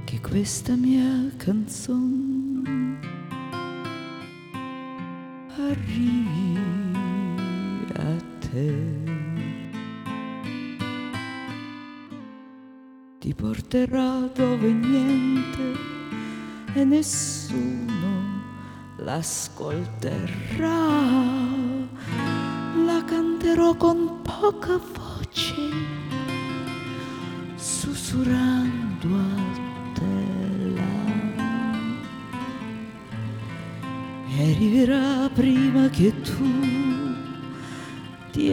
che questa mia canzone arrivi a te. Ti porterà dove niente e nessuno l'ascolterà. La canterò con poca voce, sussurrando a te là. E arriverà prima che tu ti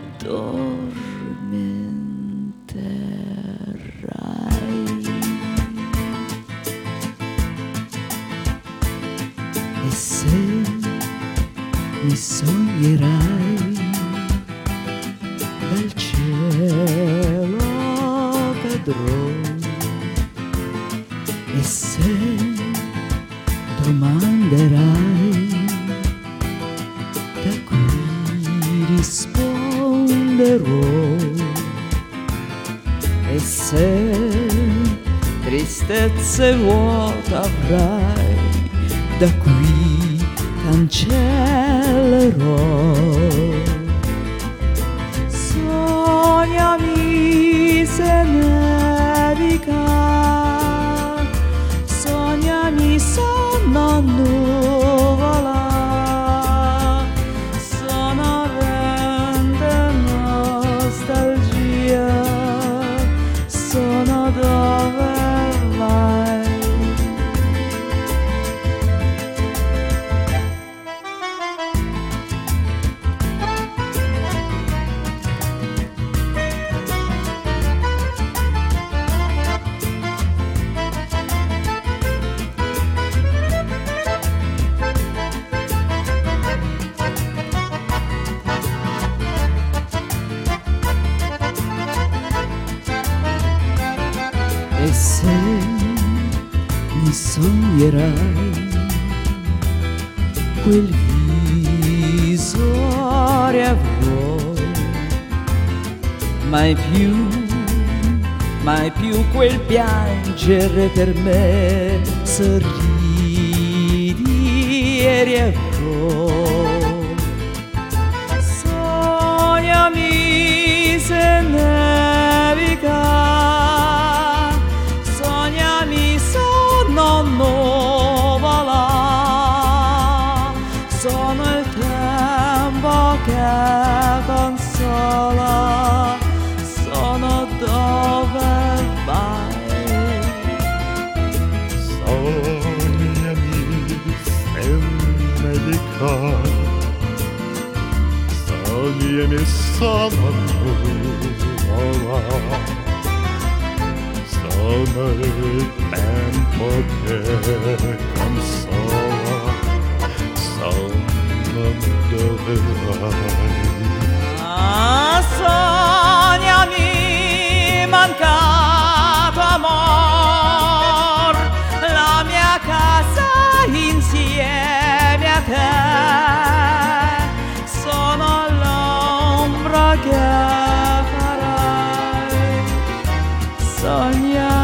addormenterai. E se mi sognerai dal cielo cadrò, e se domanderai da cui risponderò, e se tristezze vuote avrai da cui cancellerò. Sognami se nevica, sognami sono nuvola, sono vento nostalgia, sono dove vai. E se mi sognerai quel viso riavrò, mai più quel piangere per me, sorridi e riavrò. Sognami se nevica, sognami sono nuvola, sono il tempo che consola, sono dove vai. Sognami se nevica, sognami sono nuvola, sono il tempo che consola, sono dove vai. Ah, sognami mancato amor, la mia casa insieme a te, sono l'ombra che farai. Sognami